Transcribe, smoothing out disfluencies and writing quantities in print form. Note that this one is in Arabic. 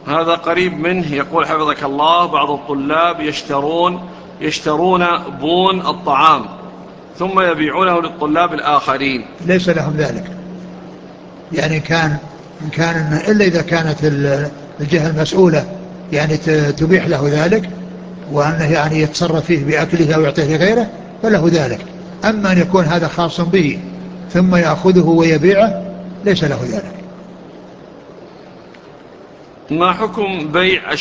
هذا قريب منه يقول حفظك الله: بعض الطلاب يشترون بون الطعام ثم يبيعونه للطلاب الآخرين. ليس لهم ذلك. يعني إن كان إلا إذا كانت الجهة المسؤولة يعني تبيح له ذلك، وأنه يعني يتصرف فيه بأكله أو يعطيه لغيره فله ذلك. أما أن يكون هذا خاص به ثم يأخذه ويبيعه ليس له ذلك. ما حكم بيع